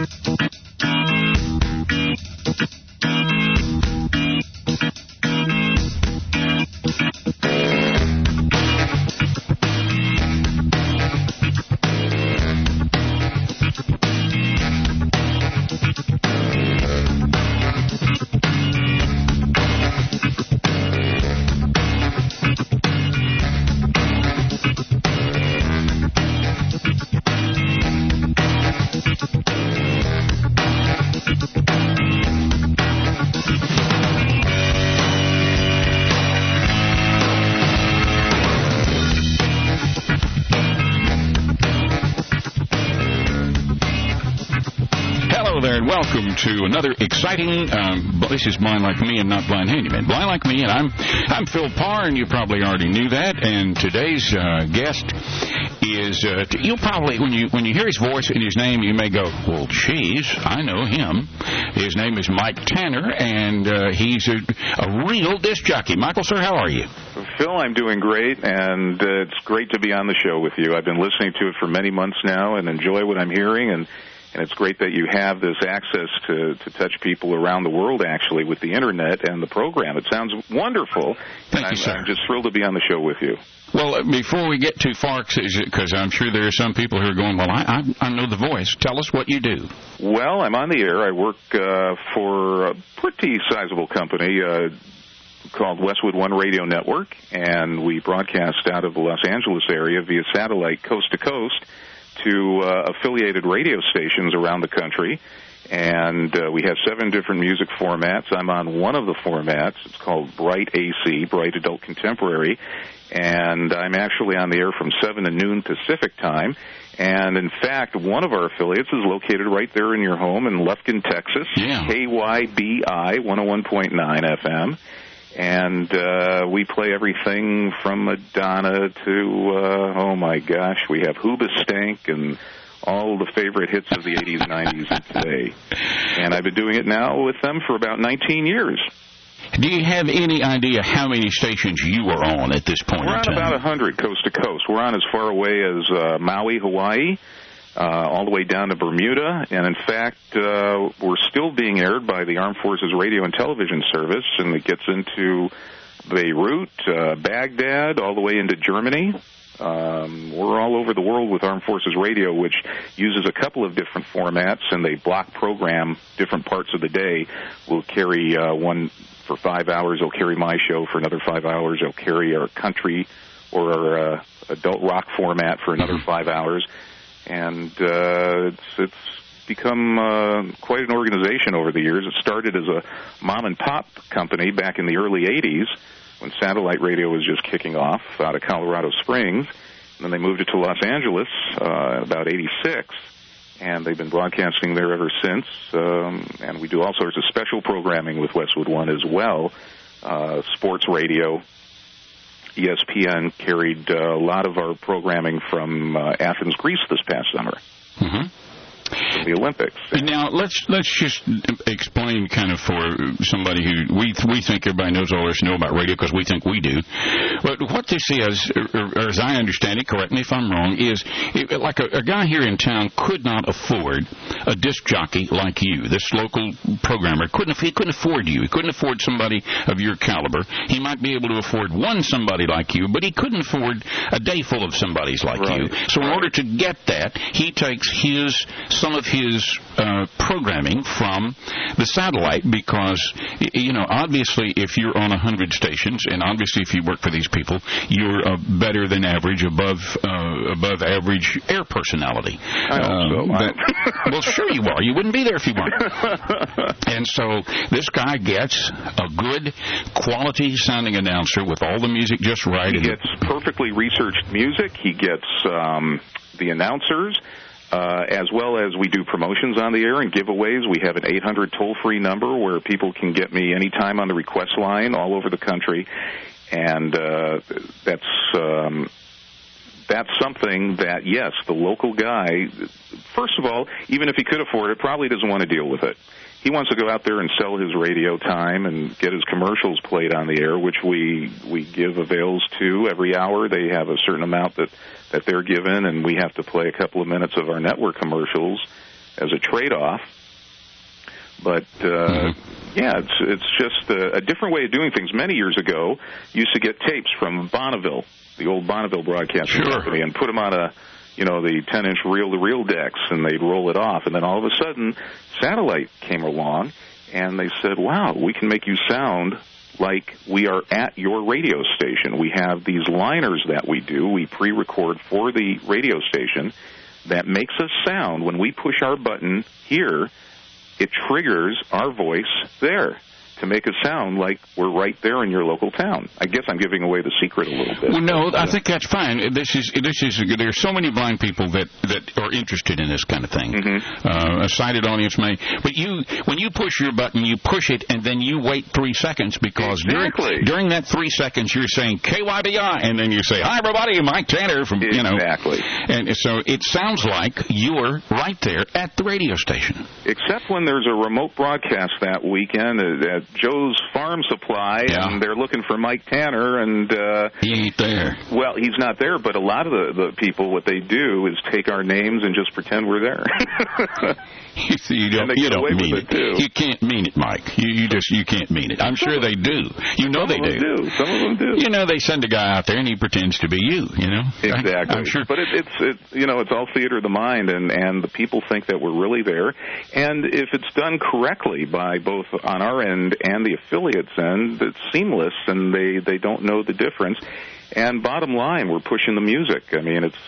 Welcome to another exciting, this is Blind Like Me and not Blind Handyman. Blind Like Me, and I'm Phil Parr, and you probably already knew that, and today's guest is, you'll probably, when you hear his voice and his name, you may go, well, geez, I know him. His name is Mike Tanner, and he's a real disc jockey. Michael, sir, how are you? Phil, I'm doing great, and it's great to be on the show with you. I've been listening to it for many months now and enjoy what I'm hearing, and it's great that you have this access to touch people around the world, actually, with the Internet and the program. It sounds wonderful. Thank you, sir. I'm just thrilled to be on the show with you. Well, before we get too far, because I'm sure there are some people who are going, well, I know the voice. Tell us what you do. Well, I'm on the air. I work for a pretty sizable company called Westwood One Radio Network, and we broadcast out of the Los Angeles area via satellite coast to coast to affiliated radio stations around the country, and we have 7 different music formats. I'm on one of the formats. It's called Bright AC, Bright Adult Contemporary, and I'm actually on the air from 7 to noon Pacific time. And, in fact, one of our affiliates is located right there in your home in Lufkin, Texas, KYBI 101.9 FM. And we play everything from Madonna to, oh my gosh, we have Hoobastank and all the favorite hits of the 80s, 90s, and today. And I've been doing it now with them for about 19 years. Do you have any idea how many stations you are on at this point in time? We're on about 100 coast to coast. We're on as far away as Maui, Hawaii, all the way down to Bermuda, and in fact, we're still being aired by the Armed Forces Radio and Television Service, and it gets into Beirut, Baghdad, all the way into Germany. We're all over the world with Armed Forces Radio, which uses a couple of different formats, and they block program different parts of the day. We'll carry one for 5 hours. They'll carry my show for another 5 hours. They'll carry our country or our adult rock format for another 5 hours. And it's become quite an organization over the years. It started as a mom-and-pop company back in the early 80s when satellite radio was just kicking off out of Colorado Springs. And then they moved it to Los Angeles about 86, and they've been broadcasting there ever since. And we do all sorts of special programming with Westwood One as well, sports radio. ESPN carried a lot of our programming from Athens, Greece this past summer. Mm-hmm. The Olympics. Now, let's just explain kind of for somebody who we think everybody knows all there is to know about radio because we think we do. But what this is, or as I understand it, correct me if I'm wrong, is like a guy here in town could not afford a disc jockey like you, this local programmer. He couldn't afford you. He couldn't afford somebody of your caliber. He might be able to afford somebody like you, but he couldn't afford a day full of somebody's like you. So in order to get that, he takes some of his programming from the satellite because, obviously if you're on 100 stations, and obviously if you work for these people, you're better than average, above average air personality. I hope so. Well, sure you are. You wouldn't be there if you weren't. And so this guy gets a good quality sounding announcer with all the music just right. He gets perfectly researched music. He gets the announcers. As well as we do promotions on the air and giveaways. We have an 800 toll-free number where people can get me anytime on the request line all over the country. And that's something that, yes, the local guy, first of all, even if he could afford it, probably doesn't want to deal with it. He wants to go out there and sell his radio time and get his commercials played on the air, which we give avails to every hour. They have a certain amount that they're given, and we have to play a couple of minutes of our network commercials as a trade-off. But yeah, it's just a different way of doing things. Many years ago, you used to get tapes from Bonneville, the old Bonneville Broadcasting Company, and put them on the 10-inch reel-to-reel decks, and they'd roll it off. And then all of a sudden, satellite came along, and they said, wow, we can make you sound like we are at your radio station. We have these liners that we do. We pre-record for the radio station that makes us sound. When we push our button here, it triggers our voice there to make us sound like we're right there in your local town. I guess I'm giving away the secret a little bit. Well, no, I think that's fine. This is. There's so many blind people that are interested in this kind of thing. A sighted audience may. But when you push your button, you push it, and then you wait 3 seconds because during that 3 seconds you're saying KYBI, and then you say, hi, everybody, Mike Tanner from, Exactly. And so it sounds like you're right there at the radio station. Except when there's a remote broadcast that weekend at Joe's Farm Supply, and they're looking for Mike Tanner, and he ain't there. Well, he's not there, but a lot of the people, what they do is take our names and just pretend we're there. You don't mean it. You can't mean it, Mike. You can't mean it. I'm sure they do. They do. Some of them do. They send a guy out there and he pretends to be you. Exactly. I'm sure. But it's all theater of the mind, and the people think that we're really there. And if it's done correctly by both on our end and the affiliates end, it's seamless, and they don't know the difference. And bottom line, we're pushing the music. I mean, it's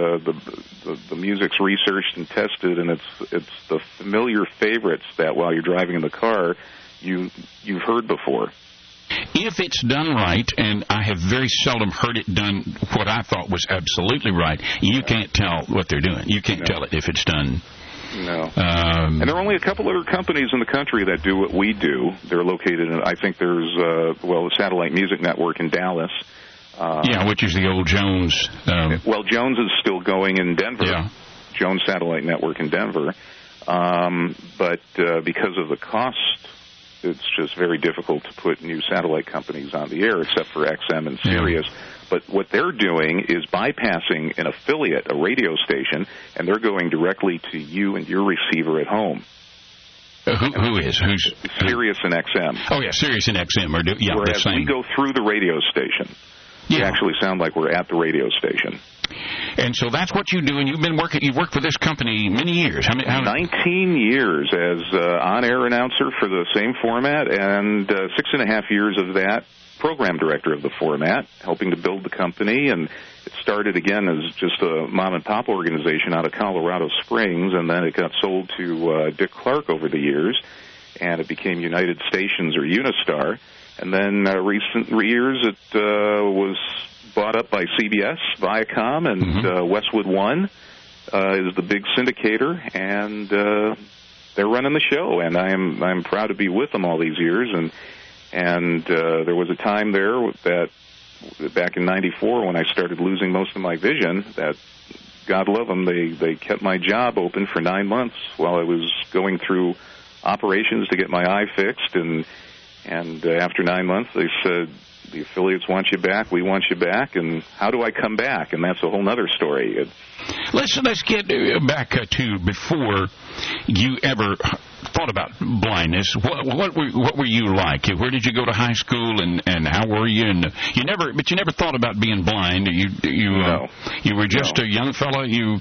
the music's researched and tested, and it's the familiar favorites that while you're driving in the car, you've heard before. If it's done right, and I have very seldom heard it done what I thought was absolutely right, you can't tell what they're doing. You can't tell it if it's done. No. And there are only a couple other companies in the country that do what we do. They're located in, I think there's, the Satellite Music Network in Dallas. Which is the old Jones. Jones is still going in Denver. Yeah. Jones Satellite Network in Denver. But because of the cost, it's just very difficult to put new satellite companies on the air, except for XM and Sirius. Yeah. But what they're doing is bypassing an affiliate, a radio station, and they're going directly to you and your receiver at home. Who is? Who's Sirius and XM? Oh, yeah, Sirius and XM are Whereas the same. We go through the radio station. We actually sound like we're at the radio station. And so that's what you do, and you've worked for this company many years. How 19 years as on-air announcer for the same format, and 6.5 years of that program director of the format, helping to build the company. And it started, again, as just a mom-and-pop organization out of Colorado Springs, and then it got sold to Dick Clark over the years, and it became United Stations or Unistar. And then recent years it was bought up by CBS, Viacom, and Westwood One is the big syndicator, and they're running the show. And I'm proud to be with them all these years. And there was a time there that back in '94 when I started losing most of my vision that, God love them, they kept my job open for 9 months while I was going through operations to get my eye fixed. And after 9 months, they said, the affiliates want you back, we want you back, and how do I come back? And that's a whole other story. Let's get back to before you ever thought about blindness. What were you like? Where did you go to high school, and how were you? And you never thought about being blind. You were just a young fellow.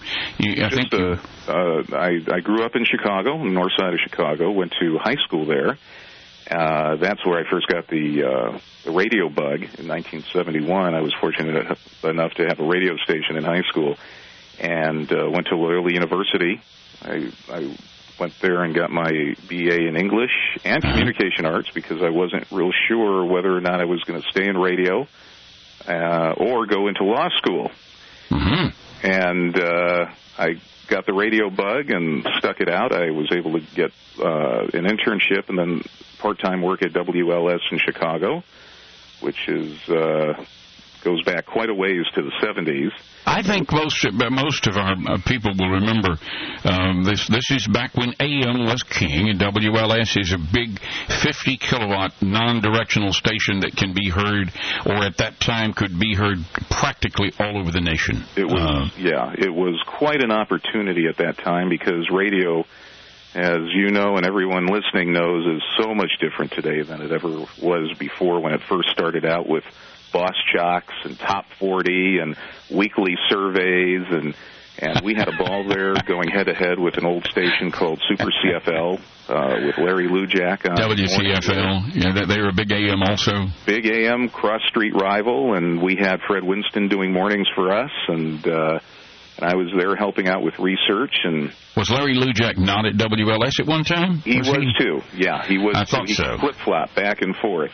I grew up in Chicago, on the north side of Chicago. Went to high school there. That's where I first got the radio bug in 1971. I was fortunate enough to have a radio station in high school, and went to Loyola University. I went there and got my BA in English and Communication Arts because I wasn't real sure whether or not I was going to stay in radio or go into law school. Mm-hmm. And I got the radio bug and stuck it out. I was able to get an internship and then part-time work at WLS in Chicago, which goes back quite a ways to the 70s. I think most of our people will remember This is back when AM was king, and WLS is a big 50-kilowatt non-directional station that can be heard, or at that time could be heard practically all over the nation. It was, it was quite an opportunity at that time, because radio, as you know and everyone listening knows, is so much different today than it ever was before, when it first started out with Boss Jocks and Top 40 and weekly surveys, and we had a ball there going head-to-head with an old station called Super CFL with Larry Lujak on WCFL. Yeah, they were a big AM also. Big AM, cross-street rival, and we had Fred Winston doing mornings for us, and I was there helping out with research. And was Larry Lujak not at WLS at one time? He was too. Yeah, he was. I thought so. Flip-flop back and forth.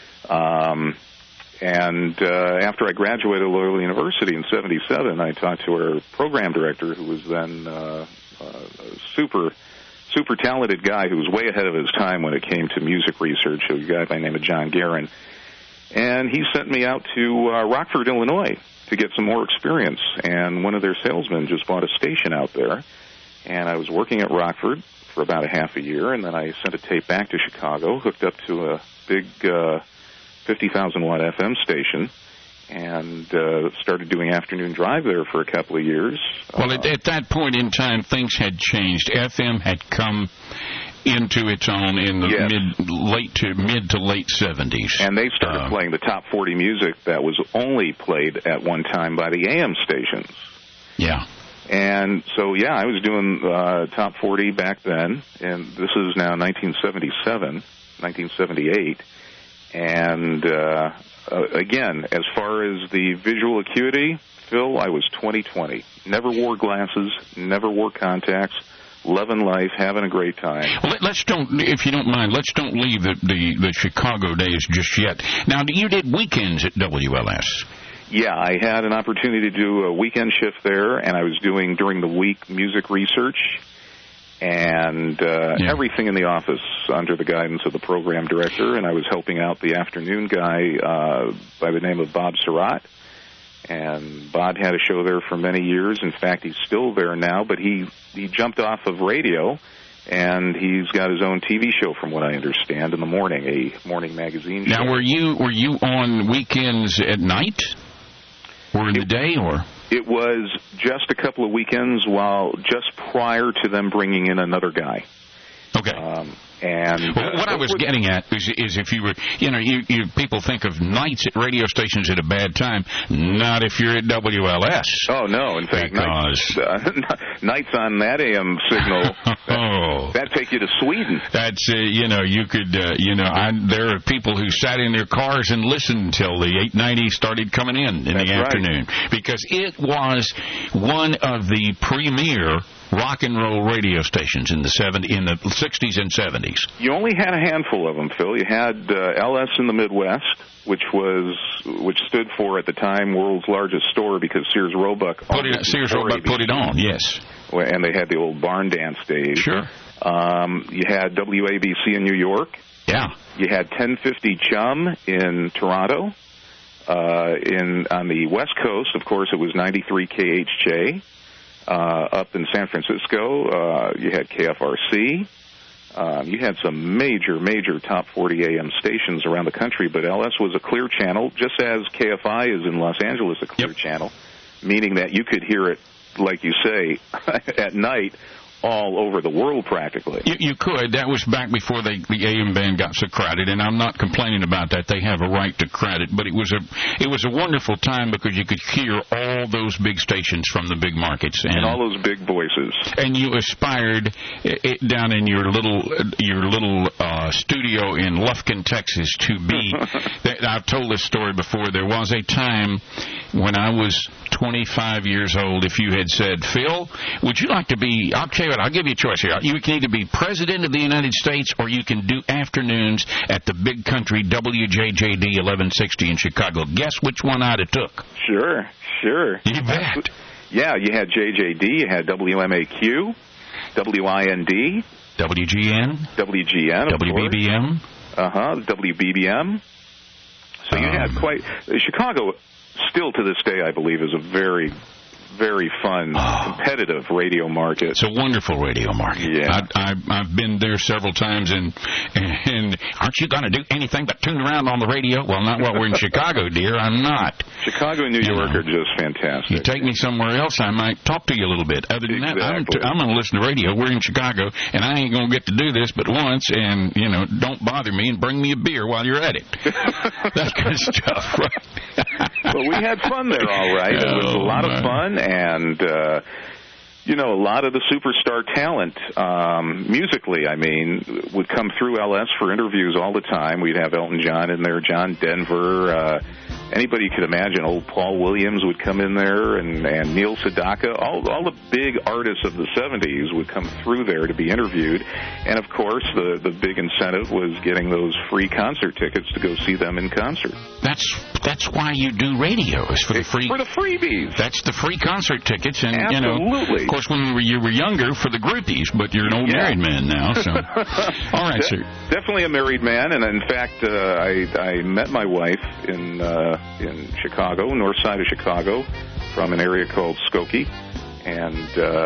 And after I graduated Loyola University in '77, I talked to our program director, who was then a super talented guy who was way ahead of his time when it came to music research, a guy by the name of John Guerin. And he sent me out to Rockford, Illinois, to get some more experience. And one of their salesmen just bought a station out there. And I was working at Rockford for about a half a year, and then I sent a tape back to Chicago, hooked up to a big 50,000-watt FM station, and started doing afternoon drive there for a couple of years. Well, at that point in time, things had changed. FM had come into its own in the mid to late 70s. And they started playing the top 40 music that was only played at one time by the AM stations. Yeah. And so, I was doing top 40 back then, and this is now 1978. And again, as far as the visual acuity, Phil, I was 20/20. Never wore glasses, never wore contacts, loving life, having a great time. Well, if you don't mind, let's don't leave the Chicago days just yet. Now, you did weekends at WLS. Yeah, I had an opportunity to do a weekend shift there, and I was doing during the week music research and everything in the office under the guidance of the program director, and I was helping out the afternoon guy by the name of Bob Surratt. And Bob had a show there for many years. In fact, he's still there now, but he jumped off of radio, and he's got his own TV show, from what I understand, in the morning, a morning magazine show. Now, were you on weekends at night, or in the day, or? It was just a couple of weekends just prior to them bringing in another guy. Okay. What I was getting at is if you were, people think of nights at radio stations at a bad time. Not if you're at WLS. Oh, no. In fact, nights on that AM signal, that take you to Sweden. That's, you could, there are people who sat in their cars and listened until the 890 started coming in the afternoon. Right. Because it was one of the premier rock and roll radio stations in the 60s and 70s. You only had a handful of them, Phil. You had LS in the Midwest, which stood for, at the time, world's largest store, because Sears Roebuck put it on, yes. And they had the old barn dance days. Sure. You had WABC in New York. Yeah. You had 1050 Chum in Toronto. On the West Coast, of course, it was 93 KHJ. Up in San Francisco, you had KFRC. You had some major top 40 AM stations around the country, but LS was a clear channel, just as KFI is in Los Angeles a clear channel, meaning that you could hear it, like you say, at night all over the world practically. You could. That was back before the AM band got so crowded, and I'm not complaining about that. They have a right to credit, but it was a wonderful time because you could hear all those big stations from the big markets and all those big voices. And you aspired down in your little studio in Lufkin, Texas, to be. I've told this story before. There was a time when I was 25 years old. If you had said, Phil, would you like to be? I'll tell you what, I'll give you a choice here. You can either be president of the United States, or you can do afternoons at the big country WJJD 1160 in Chicago. Guess which one I'd have took? Sure. You bet. Yeah, you had JJD, you had WMAQ, WIND, WGN, WBBM, WBBM. So you had quite Chicago. Still to this day, I believe, is a very, very fun, competitive radio market. It's a wonderful radio market. Yeah. I've been there several times, and aren't you going to do anything but tune around on the radio? Well, not while we're in Chicago, dear. I'm not. Chicago and New York are just fantastic. You take me somewhere else, I might talk to you a little bit. Other than that, I'm going to listen to radio. We're in Chicago, and I ain't going to get to do this but once, and, don't bother me and bring me a beer while you're at it. That kind of stuff, right? Well, we had fun there, all right. It was a lot of fun, and, a lot of the superstar talent, musically, would come through LS for interviews all the time. We'd have Elton John in there, John Denver, anybody you could imagine. Old Paul Williams would come in there, and Neil Sedaka. All the big artists of the 70s would come through there to be interviewed. And, of course, the big incentive was getting those free concert tickets to go see them in concert. That's why you do radio, is for the free... For the freebies. That's the free concert tickets. And, absolutely. Of course, when you were younger, for the groupies, but you're an old married man now, so... All right, sir. Definitely a married man, and, in fact, I met my wife in Chicago, north side of Chicago, from an area called Skokie, and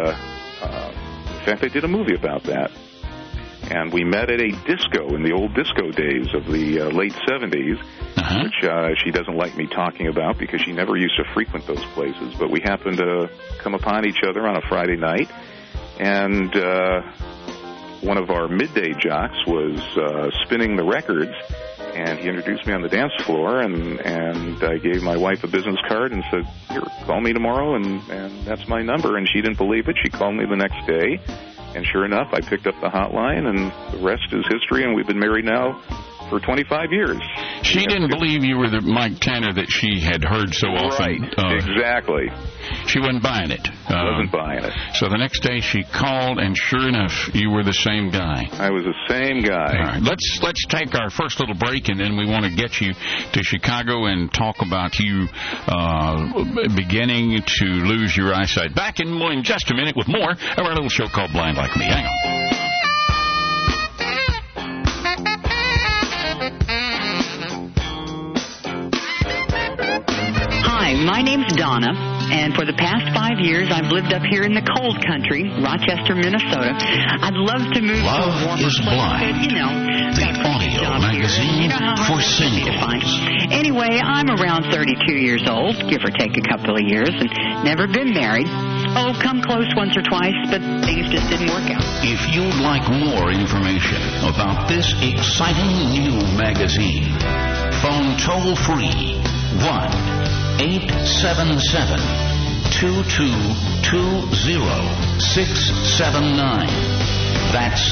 in fact, I did a movie about that. And we met at a disco in the old disco days of the late 70s, which she doesn't like me talking about because she never used to frequent those places. But we happened to come upon each other on a Friday night, and one of our midday jocks was spinning the records, and he introduced me on the dance floor, and I gave my wife a business card and said, "Here, call me tomorrow," and that's my number. And she didn't believe it. She called me the next day, and sure enough, I picked up the hotline, and the rest is history, and we've been married now for 25 years. She didn't believe you were the Mike Tanner that she had heard so often. Right, exactly. She wasn't buying it. Wasn't buying it. So the next day she called, and sure enough, you were the same guy. I was the same guy. All right. Let's take our first little break, and then we want to get you to Chicago and talk about you beginning to lose your eyesight. Back in just a minute with more of our little show called Blind Like Me. Hang on. Hi, my name's Donna, and for the past 5 years, I've lived up here in the cold country, Rochester, Minnesota. I'd love to move to a warmer place, but, the audio magazine for singles. Anyway, I'm around 32 years old, give or take a couple of years, and never been married. Oh, come close once or twice, but things just didn't work out. If you'd like more information about this exciting new magazine, phone toll-free 1-877-222-0679. That's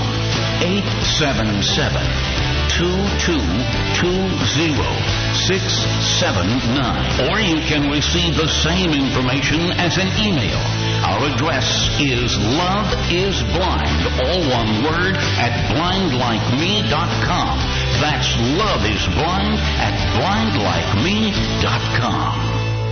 1-877-222-0679. Or you can receive the same information as an email. Our address is loveisblind, all one word, @blindlikeme.com. That's loveisblind @blindlikeme.com.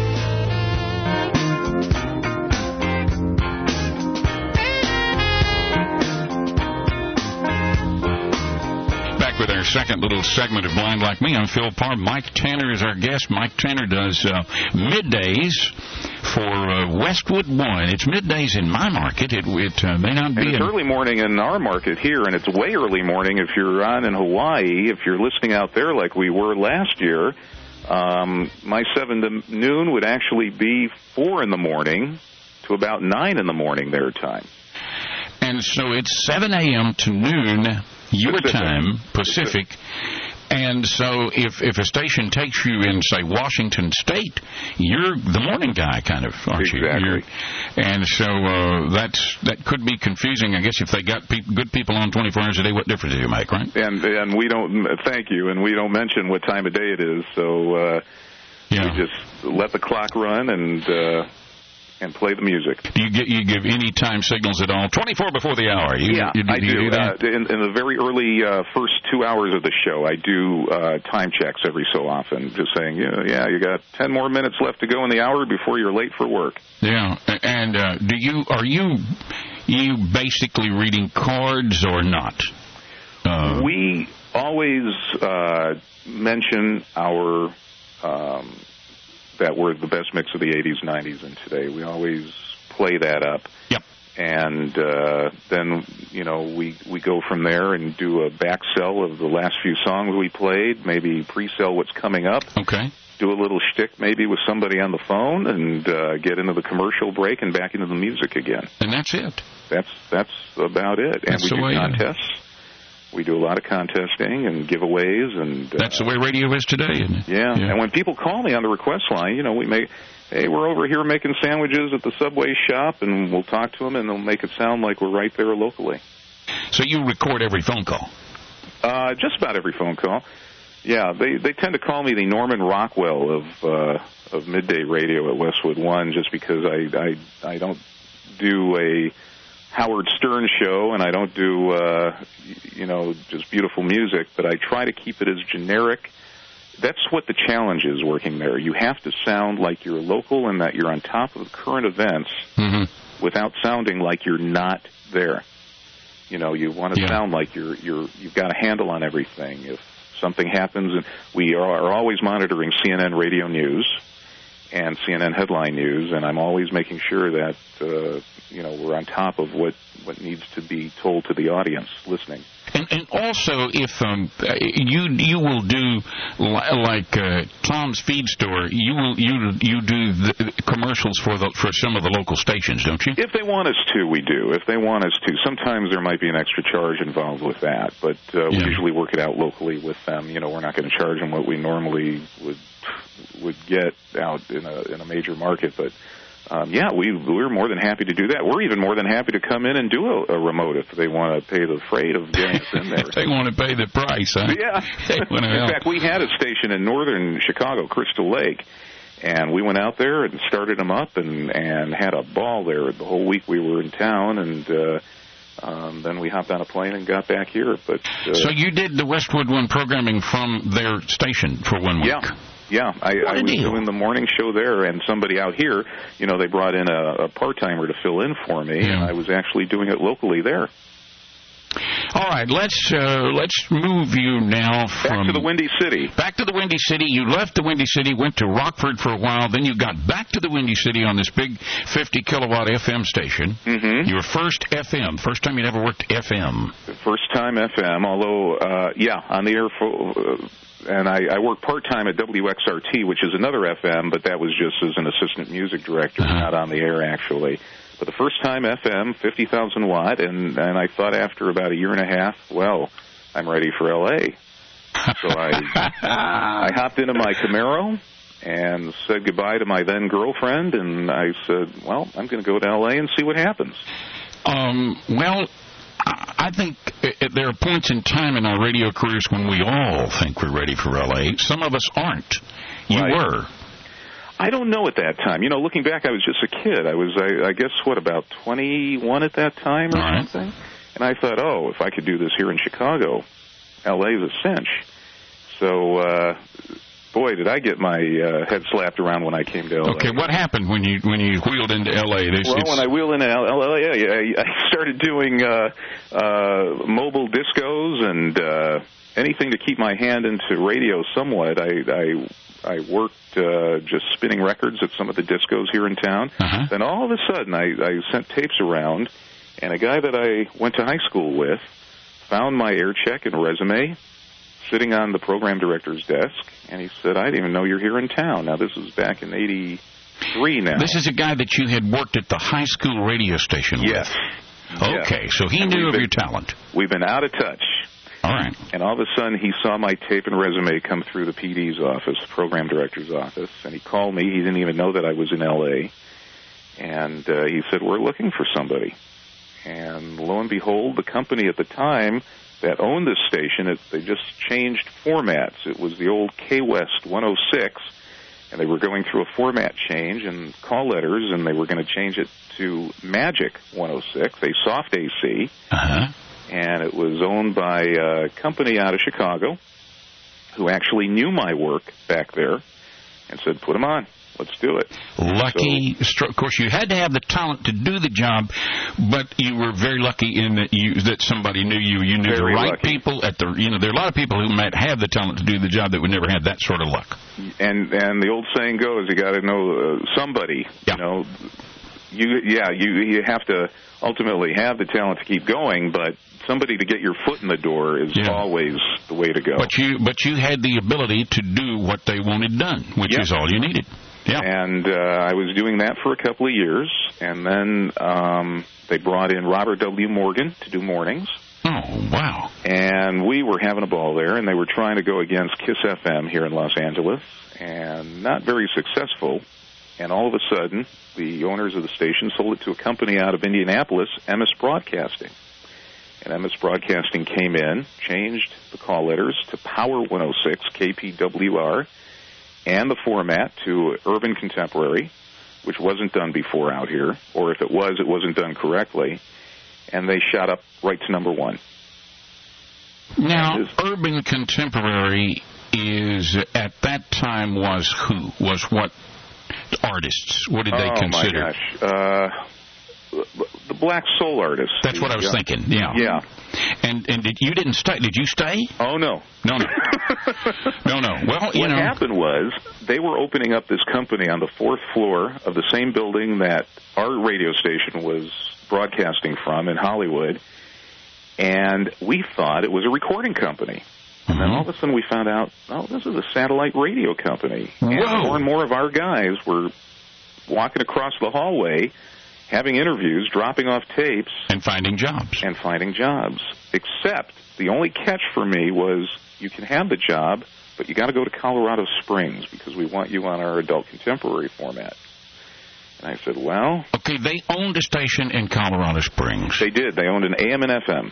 With our second little segment of Blind Like Me, I'm Phil Parr. Mike Tanner is our guest. Mike Tanner does middays for Westwood One. It's middays in my market. It may not be. It's early morning in our market here, and it's way early morning if you're on in Hawaii. If you're listening out there like we were last year, my 7 to noon would actually be 4 in the morning to about 9 in the morning their time. And so it's 7 a.m. to noon your time, Pacific. And so if a station takes you in, say, Washington State, you're the morning guy, kind of, aren't you? Exactly. And so that could be confusing. I guess if they got good people on 24 hours a day, what difference do you make, right? And we don't, thank you, and we don't mention what time of day it is, so we just let the clock run and play the music. Do you give any time signals at all? 24 before the hour. I do. In the very early first 2 hours of the show, I do time checks every so often, just saying, you got 10 more minutes left to go in the hour before you're late for work. Yeah, and are you basically reading cards or not? We always mention our that were the best mix of the 80s, 90s, and today. We always play that up. Yep. And then, we go from there and do a back sell of the last few songs we played, maybe pre-sell what's coming up. Okay. Do a little shtick maybe with somebody on the phone, and get into the commercial break and back into the music again. And that's it. That's about it. And we do contests. We do a lot of contesting and giveaways. And that's the way radio is today, isn't it? Yeah. And when people call me on the request line, we may... Hey, we're over here making sandwiches at the Subway shop, and we'll talk to them, and they'll make it sound like we're right there locally. So you record every phone call? Just about every phone call. Yeah, they tend to call me the Norman Rockwell of midday radio at Westwood One, just because I don't do a Howard Stern show, and I don't do just beautiful music, but I try to keep it as generic. That's what the challenge is working there. You have to sound like you're local and that you're on top of current events without sounding like you're not there. You want to sound like you've got a handle on everything. If something happens, and we are always monitoring CNN radio news and CNN headline news, and I'm always making sure that we're on top of what needs to be told to the audience listening. And also, if you will do like Tom's Feed Store, you do the commercials for some of the local stations, don't you? If they want us to, we do. If they want us to, sometimes there might be an extra charge involved with that, but we usually work it out locally with them. We're not going to charge them what we normally would get out in a major market, but. We're more than happy to do that. We're even more than happy to come in and do a remote if they want to pay the freight of getting us in there. They want to pay the price, huh? Yeah. In fact, we had a station in northern Chicago, Crystal Lake, and we went out there and started them up and had a ball there the whole week we were in town, and then we hopped on a plane and got back here. But so you did the Westwood One programming from their station for 1 week? Yeah, I was doing the morning show there, and somebody out here, they brought in a part-timer to fill in for me, and I was actually doing it locally there. All right, let's move you now back to the Windy City. Back to the Windy City. You left the Windy City, went to Rockford for a while, then you got back to the Windy City on this big 50-kilowatt FM station. Mm-hmm. Your first first time you'd ever worked FM. First time FM, although, on the air... and I worked part-time at WXRT, which is another FM, but that was just as an assistant music director, not on the air, actually. But the first time FM, 50,000 watt, and I thought after about a year and a half, well, I'm ready for L.A. So I hopped into my Camaro and said goodbye to my then-girlfriend, and I said, well, I'm going to go to L.A. and see what happens. I think there are points in time in our radio careers when we all think we're ready for L.A. Some of us aren't. You were. I don't know at that time. Looking back, I was just a kid. I was, I guess, about 21 at that time or something. And I thought, if I could do this here in Chicago, L.A. is a cinch. So, boy, did I get my head slapped around when I came to L.A. Okay, what happened when you wheeled into L.A.? When I wheeled into L.A., I started doing mobile discos and anything to keep my hand into radio somewhat. I worked just spinning records at some of the discos here in town. Then all of a sudden, I sent tapes around, and a guy that I went to high school with found my air check and resume sitting on the program director's desk, and he said, I didn't even know you're here in town. Now, this was back in 83 now. This is a guy that you had worked at the high school radio station with? Yes. Okay, so he knew of your talent. We've been out of touch. All right. And all of a sudden, he saw my tape and resume come through the PD's office, program director's office, and he called me. He didn't even know that I was in L.A., and he said, we're looking for somebody. And lo and behold, the company at the time that owned this station, they just changed formats. It was the old K-West 106, and they were going through a format change and call letters, and they were going to change it to Magic 106, a soft AC. And it was owned by a company out of Chicago who actually knew my work back there and said, put them on. let's do it. Lucky. Of course, you had to have the talent to do the job, but you were very lucky in that somebody knew you. You knew the right people at the. There are a lot of people who might have the talent to do the job that would never have that sort of luck. And the old saying goes, you got to know somebody. Yeah. You have to ultimately have the talent to keep going, but somebody to get your foot in the door is always the way to go. But you had the ability to do what they wanted done, which is all you needed. Yeah. And I was doing that for a couple of years, and then they brought in Robert W. Morgan to do mornings. Oh, wow. And we were having a ball there, and they were trying to go against Kiss FM here in Los Angeles, and not very successful. And all of a sudden, the owners of the station sold it to a company out of Indianapolis, MS Broadcasting. And MS Broadcasting came in, changed the call letters to Power 106, KPWR, and the format to Urban Contemporary, which wasn't done before out here, or if it was, it wasn't done correctly. And they shot up right to number one. Now, Urban Contemporary is, at that time, was who? Was what artists? What did they consider? Oh, my gosh. The black soul artists. That's what I was thinking, yeah. Yeah. And you didn't stay? Did you stay? Oh, no. No. Well, what happened was they were opening up this company on the 4th floor of the same building that our radio station was broadcasting from in Hollywood, and we thought it was a recording company. And then all of a sudden we found out, this is a satellite radio company. And more of our guys were walking across the hallway, having interviews, dropping off tapes. And finding jobs. Except the only catch for me was you can have the job, but you got to go to Colorado Springs because we want you on our adult contemporary format. And I said, well... Okay, they owned a station in Colorado Springs. They did. They owned an AM and FM.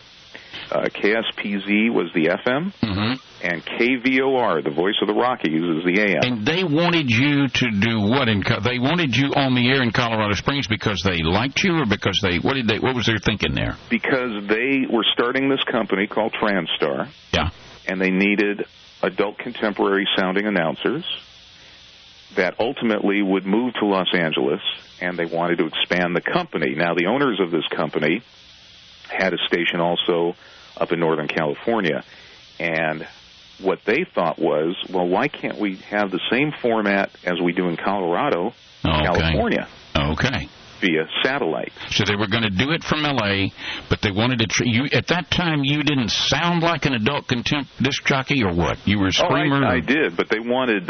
KSPZ was the FM, and KVOR, the voice of the Rockies, is the AM. And they wanted you to do what? They wanted you on the air in Colorado Springs because they liked you, or because what was their thinking there? Because they were starting this company called Transtar. Yeah. And they needed adult contemporary sounding announcers that ultimately would move to Los Angeles, and they wanted to expand the company. Now, the owners of this company had a station also up in Northern California, and what they thought was, well, why can't we have the same format as we do in Colorado, California? Okay. Via satellite. So they were going to do it from L.A., but they wanted to... at that time, you didn't sound like an adult contemp disc jockey, or what? You were a screamer? I did, but they wanted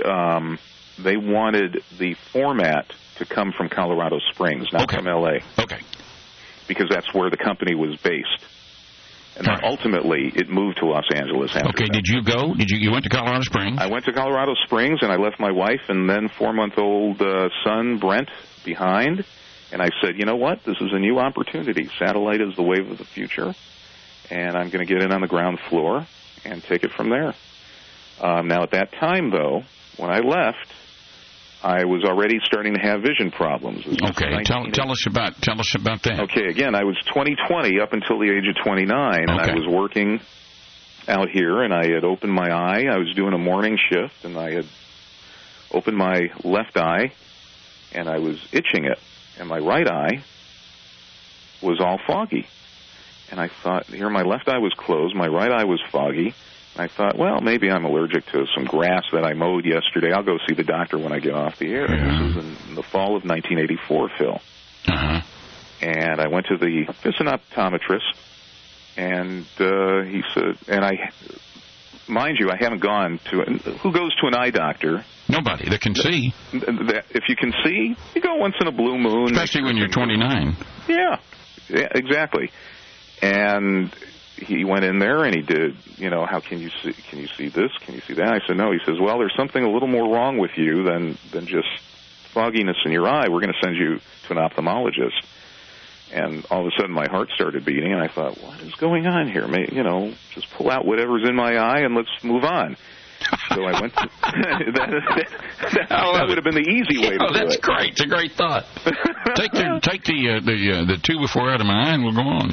the format to come from Colorado Springs, not from L.A. Okay. Because that's where the company was based. And then ultimately, it moved to Los Angeles after that. Did you go? You went to Colorado Springs? I went to Colorado Springs, and I left my wife and then 4-month-old son, Brent, behind. And I said, you know what? This is a new opportunity. Satellite is the wave of the future. And I'm going to get in on the ground floor and take it from there. Now, at that time, though, when I left, I was already starting to have vision problems. Okay, tell us about that. Okay, again, I was 20 up until the age of 29, and I was working out here, and I had opened my eye. I was doing a morning shift, and I had opened my left eye, and I was itching it, and my right eye was all foggy. And I thought, here my left eye was closed, my right eye was foggy. I thought, well, maybe I'm allergic to some grass that I mowed yesterday. I'll go see the doctor when I get off the air. This was in the fall of 1984, Phil. And I went to the vision optometrist, and he said, mind you, I haven't gone to, who goes to an eye doctor? Nobody that can see. If you can see, you go once in a blue moon. Especially when you're 29. Yeah, exactly. And he went in there and he did, how can you see this? Can you see that? I said, no. He says, well, there's something a little more wrong with you than just fogginess in your eye. We're going to send you to an ophthalmologist. And all of a sudden my heart started beating, and I thought, what is going on here? Just pull out whatever's in my eye and let's move on. So I went to... that would have been the easy way to do it. That's great. It's a great thought. Take the tube before out of my eye and we'll go on,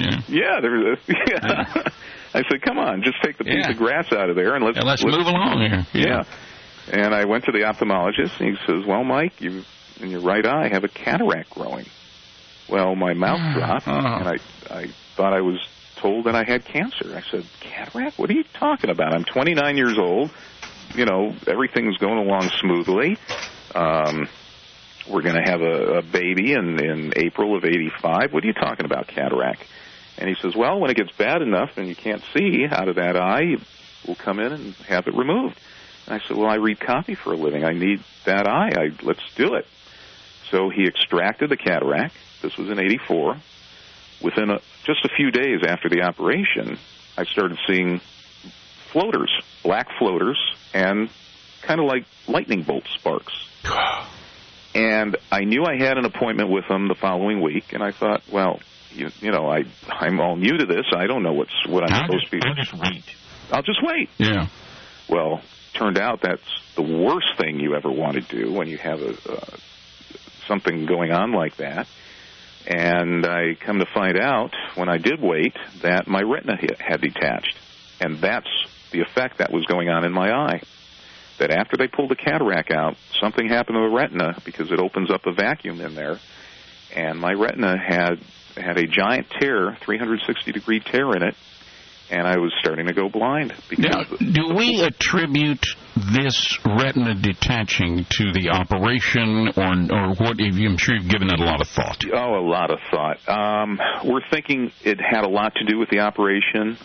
I said, come on, just take the piece of grass out of there and let's move along here. Yeah. And I went to the ophthalmologist, and he says, well, Mike, you in your right eye have a cataract growing. Well, my mouth dropped, and I thought I was told that I had cancer. I said, cataract? What are you talking about? I'm 29 years old. You know, everything's going along smoothly. We're going to have a baby in April of 85. What are you talking about, cataract? And he says, well, when it gets bad enough and you can't see out of that eye, we'll come in and have it removed. And I said, well, I read copy for a living. I need that eye. Let's do it. So he extracted the cataract. This was in 84. Within just a few days after the operation, I started seeing floaters, black floaters, and kind of like lightning bolt sparks. And I knew I had an appointment with him the following week, and I thought, well, you know, I'm all new to this. I don't know what I'm supposed to be. I'll just wait. I'll just wait. Yeah. Well, turned out that's the worst thing you ever want to do when you have something going on like that. And I come to find out, when I did wait, that my retina had detached. And that's the effect that was going on in my eye. That after they pulled the cataract out, something happened to the retina because it opens up a vacuum in there. And my retina had a giant tear, 360-degree tear in it, and I was starting to go blind. Now, do we attribute this retina detaching to the operation, or what? I'm sure you've given it a lot of thought. Oh, a lot of thought. We're thinking it had a lot to do with the operation.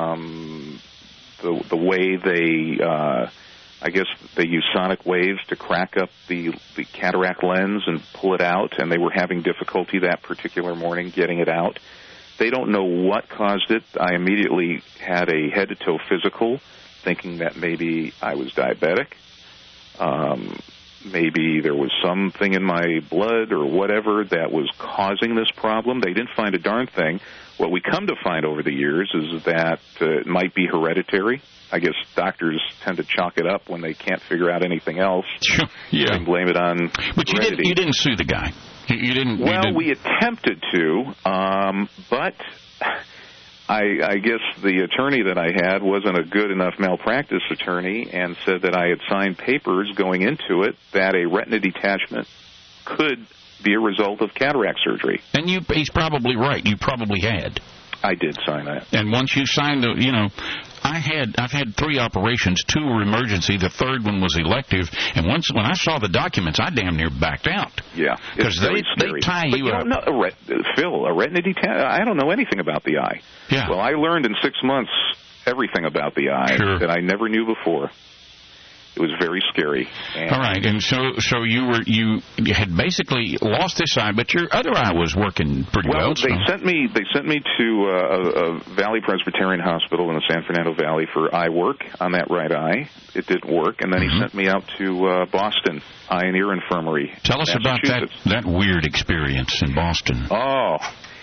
The way they, I guess they use sonic waves to crack up the cataract lens and pull it out, and they were having difficulty that particular morning getting it out. They don't know what caused it. I immediately had a head-to-toe physical, thinking that maybe I was diabetic. Maybe there was something in my blood or whatever that was causing this problem. They didn't find a darn thing. What we come to find over the years is that it might be hereditary. I guess doctors tend to chalk it up when they can't figure out anything else. Sure. Yeah. And blame it on But heredity. you didn't sue the guy. You didn't. Well, we attempted to, but I guess the attorney that I had wasn't a good enough malpractice attorney and said that I had signed papers going into it that a retina detachment could be a result of cataract surgery. And he's probably right. You probably had. I did sign that. And once you signed I've had 3 operations. 2 were emergency. The third one was elective. And when I saw the documents, I damn near backed out. Yeah, because they tie you up. Phil, a retina detachment. I don't know anything about the eye. Yeah. Well, I learned in 6 months everything about the eye that I never knew before. It was very scary. All right, and so you had basically lost this eye, but your other eye was working pretty well. They sent me to a Valley Presbyterian Hospital in the San Fernando Valley for eye work on that right eye. It didn't work, and then he sent me out to Boston Eye and Ear Infirmary. Tell us about that weird experience in Boston. Oh.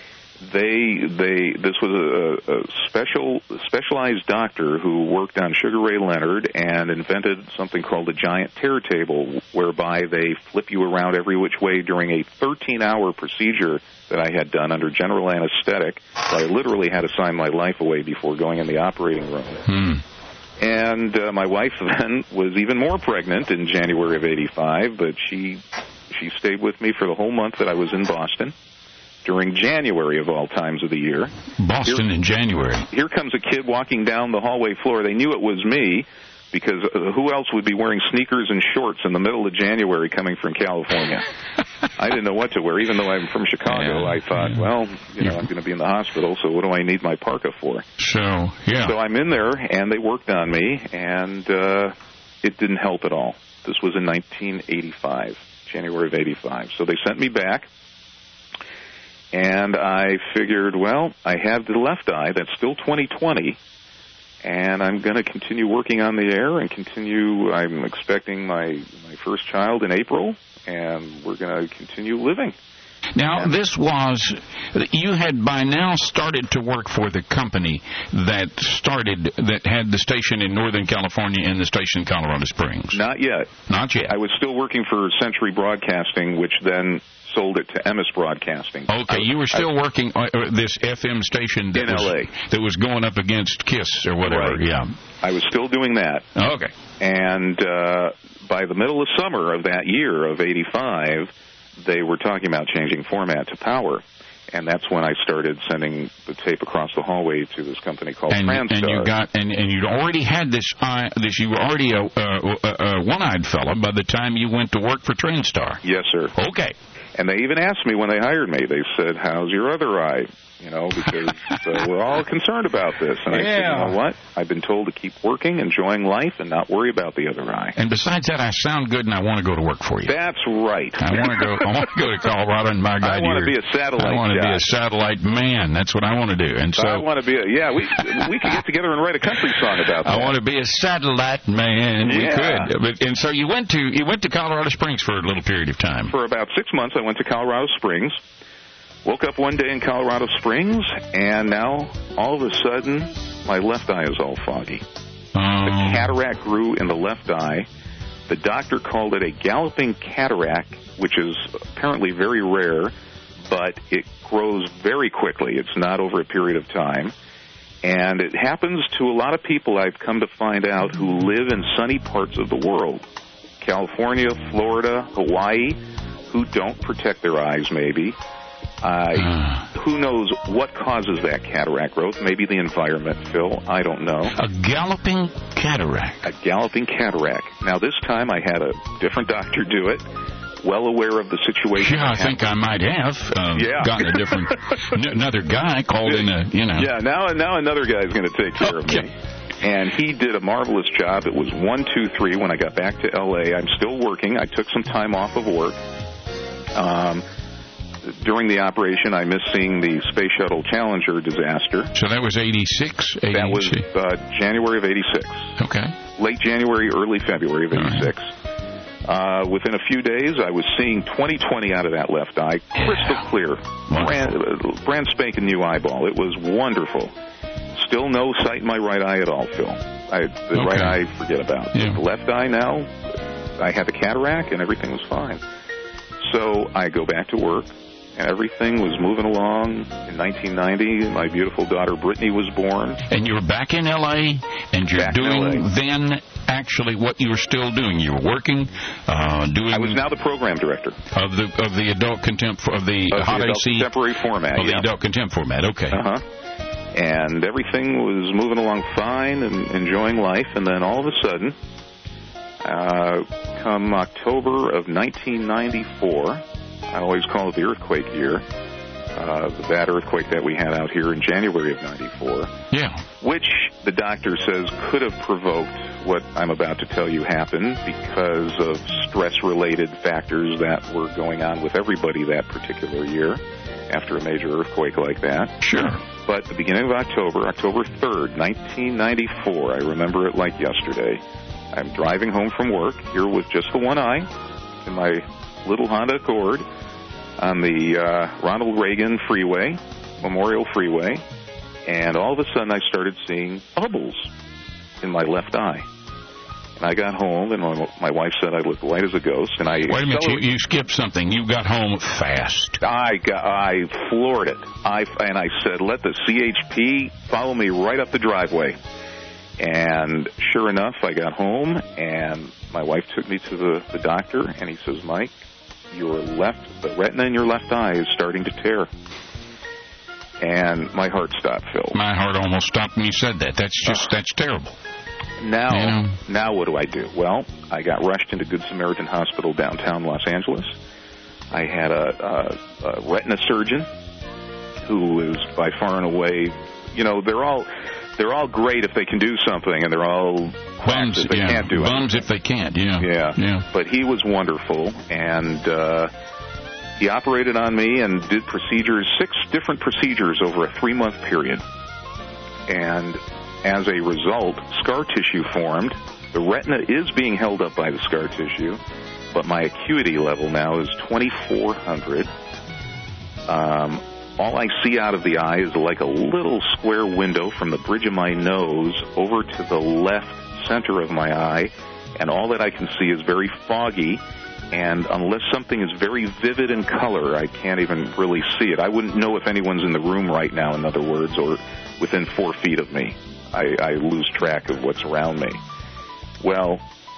This was a specialized doctor who worked on Sugar Ray Leonard and invented something called the giant tear table, whereby they flip you around every which way during a 13-hour procedure that I had done under general anesthetic. So I literally had to sign my life away before going in the operating room. And my wife then was even more pregnant in January of 85, but she stayed with me for the whole month that I was in Boston. During January of all times of the year. Boston in January. Here comes a kid walking down the hallway floor. They knew it was me because who else would be wearing sneakers and shorts in the middle of January coming from California? I didn't know what to wear. Even though I'm from Chicago, I thought, well, I'm going to be in the hospital, so what do I need my parka for? So I'm in there, and they worked on me, and it didn't help at all. This was in 1985, January of 85. So they sent me back. And I figured, well, I have the left eye. That's still 20/20. And I'm going to continue working on the air and continue. I'm expecting my first child in April, and we're going to continue living. Now, you had by now started to work for the company that had the station in Northern California and the station in Colorado Springs. Not yet. Not yet. I was still working for Century Broadcasting, which then sold it to Emmis Broadcasting. Okay, you were still working this FM station in L.A. that was going up against KISS or whatever. Right. Yeah, I was still doing that. Okay. And by the middle of summer of that year of '85, they were talking about changing format to power. And that's when I started sending the tape across the hallway to this company called Transtar. And you'd already had this. You were already a one-eyed fella by the time you went to work for Transtar. Yes, sir. Okay. And they even asked me when they hired me. They said, "How's your other eye?" Because we're all concerned about this. And I said, you know what? I've been told to keep working, enjoying life, and not worry about the other eye. And besides that, I sound good, and I want to go to work for you. That's right. I want to go to Colorado, and by God, I want to be a satellite. I want to be a satellite man. That's what I want to do. And so I want to be we could get together and write a country song about that. I want to be a satellite man. We could. And so you went to Colorado Springs for a little period of time. For about 6 months, I went to Colorado Springs. Woke up one day in Colorado Springs, and now, all of a sudden, my left eye is all foggy. The cataract grew in the left eye. The doctor called it a galloping cataract, which is apparently very rare, but it grows very quickly. It's not over a period of time. And it happens to a lot of people, I've come to find out, who live in sunny parts of the world. California, Florida, Hawaii, who don't protect their eyes, maybe. Who knows what causes that cataract growth? Maybe the environment, Phil. I don't know. A galloping cataract. A galloping cataract. Now, this time I had a different doctor do it, well aware of the situation. Yeah, I think I might have gotten a different... another guy called in Yeah, now another guy's going to take care of me. And he did a marvelous job. It was 1, 2, 3 when I got back to L.A. I'm still working. I took some time off of work. During the operation, I missed seeing the Space Shuttle Challenger disaster. So that was 86? That was January of 86. Okay. Late January, early February of 86. Right. Within a few days, I was seeing 20/20 out of that left eye, crystal clear, brand spanking new eyeball. It was wonderful. Still no sight in my right eye at all, Phil. Right eye, forget about. Yeah. The left eye now, I had the cataract, and everything was fine. So I go back to work. Everything was moving along. In 1990, my beautiful daughter Brittany was born. And you were back in L.A., and you're doing then actually what you were still doing. You were working, doing... I was now the program director. Of the adult hot AC... contemporary format, the adult contempt format, okay. Uh-huh. And everything was moving along fine and enjoying life, and then all of a sudden, come October of 1994... I always call it the earthquake year, the bad earthquake that we had out here in January of 94. Yeah. Which the doctor says could have provoked what I'm about to tell you happened because of stress-related factors that were going on with everybody that particular year after a major earthquake like that. Sure. But the beginning of October 3rd, 1994, I remember it like yesterday. I'm driving home from work here with just the one eye in my little Honda Accord on the Ronald Reagan Freeway, Memorial Freeway, and all of a sudden I started seeing bubbles in my left eye. And I got home, and my wife said I looked white as a ghost. And I wait a minute, you skipped something. You got home fast. I floored it. I said, let the CHP follow me right up the driveway. And sure enough, I got home, and my wife took me to the doctor, and he says, Mike, the retina in your left eye is starting to tear. And my heart stopped, Phil. My heart almost stopped when you said that. That's terrible. Now what do I do? Well, I got rushed into Good Samaritan Hospital downtown Los Angeles. I had a retina surgeon who is by far and away, they're all great if they can do something, and they're all bums if they can't do it. Bums if they can't, yeah. But he was wonderful, and he operated on me and did 6 different procedures over a 3-month period. And as a result, scar tissue formed. The retina is being held up by the scar tissue, but my acuity level now is 2400. All I see out of the eye is like a little square window from the bridge of my nose over to the left center of my eye, and all that I can see is very foggy, and unless something is very vivid in color, I can't even really see it. I wouldn't know if anyone's in the room right now, in other words, or within 4 feet of me. I lose track of what's around me. Well,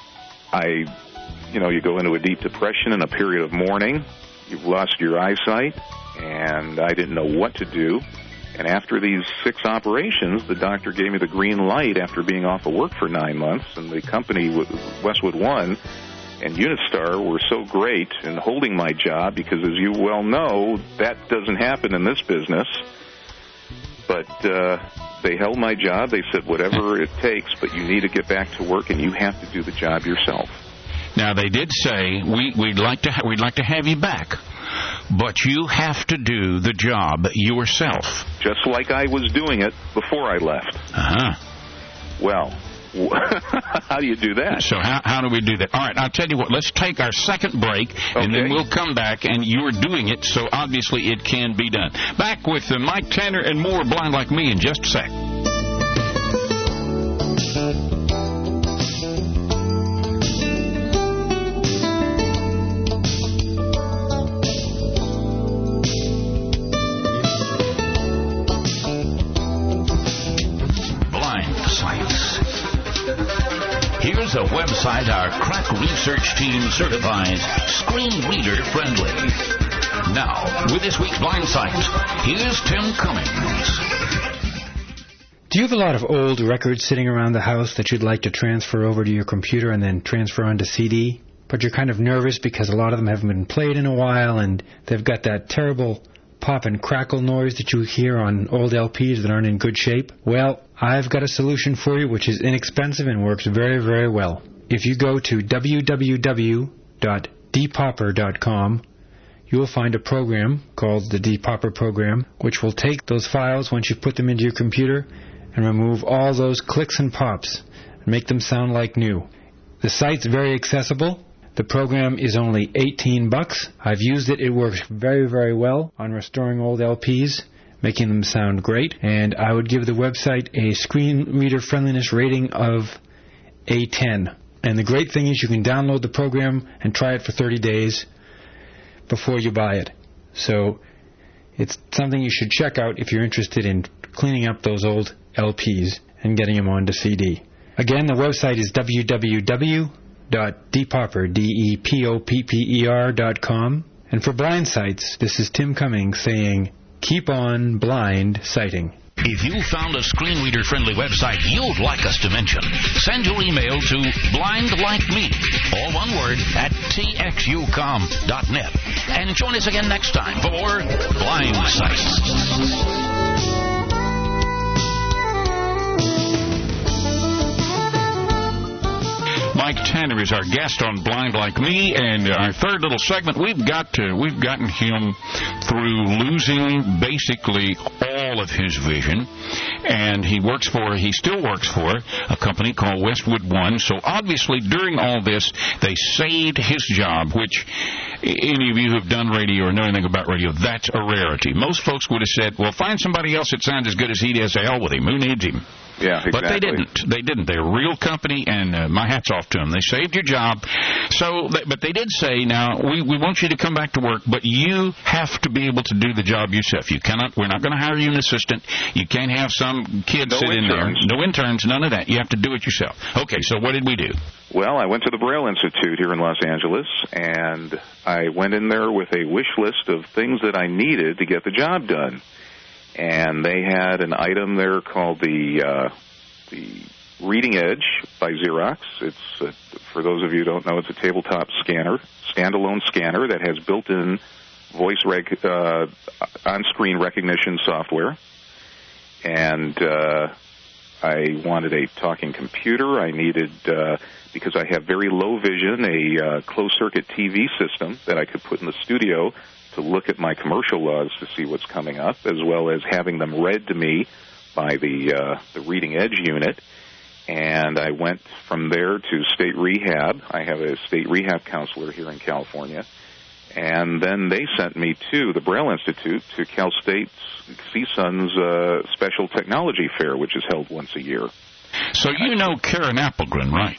you go into a deep depression and a period of mourning. You've lost your eyesight, and I didn't know what to do. And after these 6 operations, the doctor gave me the green light after being off of work for 9 months, and the company, Westwood One and Unistar, were so great in holding my job because, as you well know, that doesn't happen in this business. But they held my job. They said, whatever it takes, but you need to get back to work, and you have to do the job yourself. Now, they did say, we'd like to have you back, but you have to do the job yourself. Just like I was doing it before I left. Uh-huh. Well, how do you do that? So how do we do that? All right, I'll tell you what. Let's take our second break, and then we'll come back, and you're doing it, so obviously it can be done. Back with Mike Tanner and more Blind Like Me in just a sec. Here's a website our crack research team certifies screen reader friendly. Now, with this week's Blind Sight, here's Tim Cummings. Do you have a lot of old records sitting around the house that you'd like to transfer over to your computer and then transfer onto CD? But you're kind of nervous because a lot of them haven't been played in a while and they've got that terrible pop and crackle noise that you hear on old LPs that aren't in good shape? Well, I've got a solution for you which is inexpensive and works very, very well. If you go to www.depopper.com, you will find a program called the Depopper program, which will take those files once you've put them into your computer and remove all those clicks and pops and make them sound like new. The site's very accessible. The program is only $18. I've used it. It works very, very well on restoring old LPs, making them sound great. And I would give the website a screen reader friendliness rating of a 10. And the great thing is you can download the program and try it for 30 days before you buy it. So it's something you should check out if you're interested in cleaning up those old LPs and getting them onto CD. Again, the website is www.depopper.com. And for Blind Sights, this is Tim Cummings saying, keep on blind sighting. If you found a screen reader friendly website you'd like us to mention, send your email to blindlikeme, all one word, at txucom.net. And join us again next time for more Blind Sights. Mike Tanner is our guest on Blind Like Me, and our third little segment, we've gotten him through losing basically all of his vision, and he still works for a company called Westwood One. So obviously during all this, they saved his job, which any of you who have done radio or know anything about radio, that's a rarity. Most folks would have said, well, find somebody else that sounds as good as he does. To hell with him. Who needs him? Yeah, exactly. But they didn't. They're a real company, and my hat's off to them. They saved your job. But they did say, now, we want you to come back to work, but you have to be able to do the job yourself. We're not going to hire you an assistant. You can't have some kid sit in there. No interns, none of that. You have to do it yourself. Okay, so what did we do? Well, I went to the Braille Institute here in Los Angeles, and I went in there with a wish list of things that I needed to get the job done. And they had an item there called the Reading Edge by Xerox. It's for those of you who don't know, it's a tabletop scanner, standalone scanner that has built-in voice on-screen recognition software. And I wanted a talking computer. I needed, because I have very low vision, a closed-circuit TV system that I could put in the studio to look at my commercial logs to see what's coming up, as well as having them read to me by the Reading Edge unit. And I went from there to state rehab. I have a state rehab counselor here in California, And then they sent me to the Braille Institute, to Cal State's CSUN's Special Technology Fair, which is held once a year. So you know Karen Applegren, right?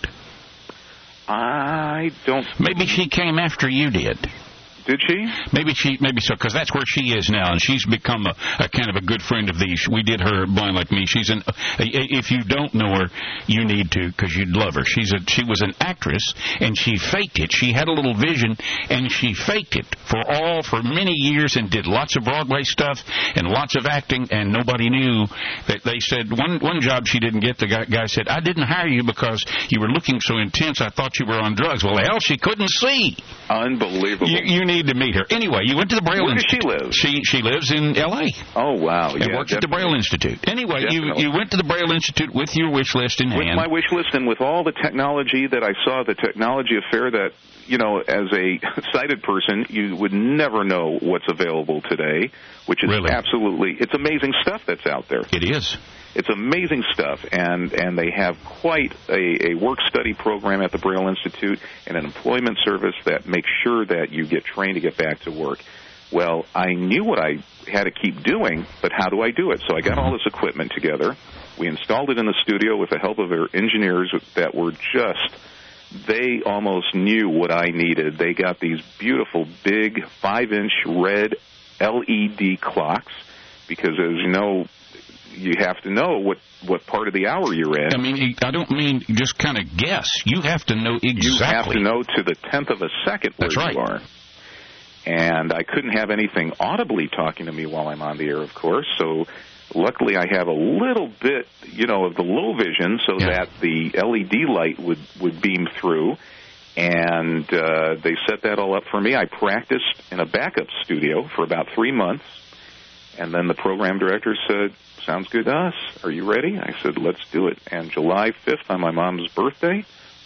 I don't... Maybe she came after you did. Did she? Maybe so, because that's where she is now, and she's become a kind of a good friend of these. We did her Blind Like Me. If you don't know her, you need to, because you'd love her. She was an actress, and she faked it. She had a little vision, and she faked it for many years, and did lots of Broadway stuff and lots of acting, and nobody knew. That they said one job she didn't get. The guy said, "I didn't hire you because you were looking so intense. I thought you were on drugs." Well, hell, she couldn't see. Unbelievable. You need to meet her. Anyway, you went to the Braille Institute. Where does she live? She lives in L.A. Oh, wow. And works at the Braille Institute. Anyway, you went to the Braille Institute with your wish list in hand. With my wish list and with all the technology that I saw, the technology affair that, as a sighted person, you would never know what's available today, which is it's amazing stuff that's out there. It is. It's amazing stuff, and they have quite a work-study program at the Braille Institute and an employment service that makes sure that you get trained to get back to work. Well, I knew what I had to keep doing, but how do I do it? So I got all this equipment together. We installed it in the studio with the help of our engineers that were they almost knew what I needed. They got these beautiful, big, 5-inch red LED clocks because, as you know, you have to know what part of the hour you're in. I mean, I don't mean just kind of guess. You have to know exactly. You have to know to the 10th of a second where you are. And I couldn't have anything audibly talking to me while I'm on the air, of course. So luckily I have a little bit, of the low vision so that the LED light would beam through. And they set that all up for me. I practiced in a backup studio for about 3 months. And then the program director said, "Sounds good to us. Are you ready?" I said, "Let's do it." And July 5th, on my mom's birthday,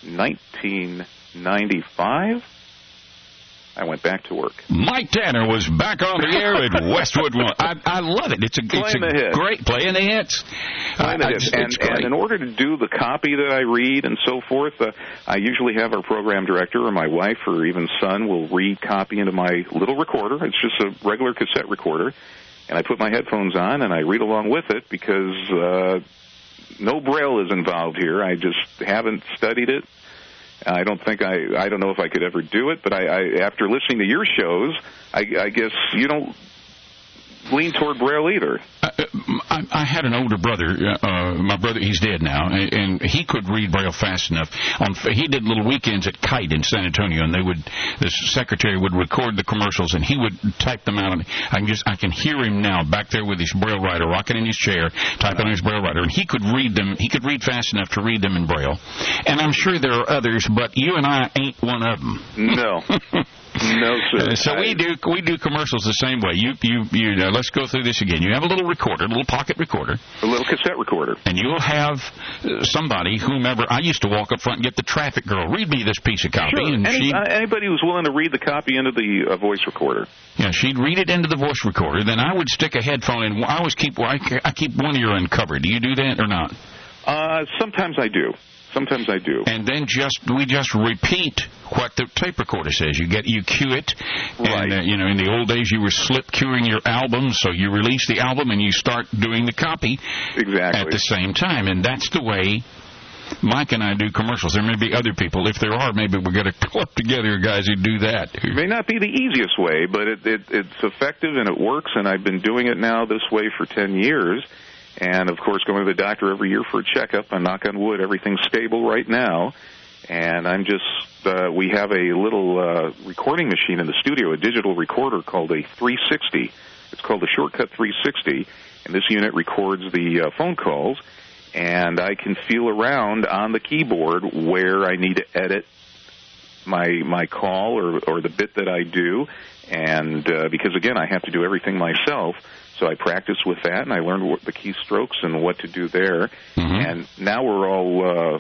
1995, I went back to work. Mike Tanner was back on the air at Westwood One. I love it. It's a great playing the hits. And in order to do the copy that I read and so forth, I usually have our program director or my wife or even son will read copy into my little recorder. It's just a regular cassette recorder. And I put my headphones on and I read along with it because no Braille is involved here. I just haven't studied it. I don't know if I could ever do it, but I after listening to your shows, I guess you don't lean toward Braille either. I had an older brother. My brother, he's dead now, and he could read Braille fast enough. He did little weekends at Kite in San Antonio, and the secretary would record the commercials, and he would type them out. And I can hear him now back there with his Braille writer, rocking in his chair, typing on his Braille writer, and he could read them. He could read fast enough to read them in Braille. And I'm sure there are others, but you and I ain't one of them. No. No, sir. So we do commercials the same way. Let's go through this again. You have a little recorder, a little pocket recorder. A little cassette recorder. And you'll have somebody, whomever. I used to walk up front and get the traffic girl, read me this piece of copy. Sure. And anybody who's willing to read the copy into the voice recorder. Yeah, she'd read it into the voice recorder. Then I would stick a headphone in. I keep one ear uncovered. Do you do that or not? Sometimes I do. And then we just repeat what the tape recorder says. You cue it. Right. And, in the old days you were slip cueing your album, so you release the album and you start doing the copy at the same time. And that's the way Mike and I do commercials. There may be other people. If there are, maybe we're going to club together guys who do that. It may not be the easiest way, but it's effective and it works, and I've been doing it now this way for 10 years. And, of course, going to the doctor every year for a checkup. And knock on wood, everything's stable right now. And I'm we have a little recording machine in the studio, a digital recorder called a 360. It's called the Shortcut 360. And this unit records the phone calls. And I can feel around on the keyboard where I need to edit my call or the bit that I do. And because, again, I have to do everything myself. So I practiced with that, and I learned the keystrokes and what to do there. Mm-hmm. And now we're all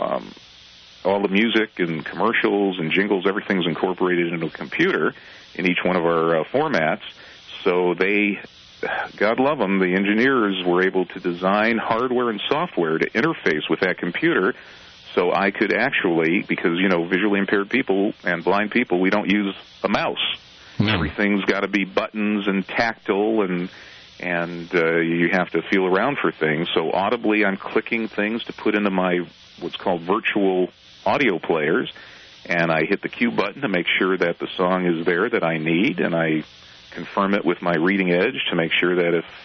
the music and commercials and jingles, everything's incorporated into a computer in each one of our formats. So God love them, the engineers were able to design hardware and software to interface with that computer. So I could actually, because, visually impaired people and blind people, we don't use a mouse. Everything's got to be buttons and tactile, and you have to feel around for things. So audibly, I'm clicking things to put into my what's called virtual audio players, and I hit the cue button to make sure that the song is there that I need, and I confirm it with my reading edge to make sure that if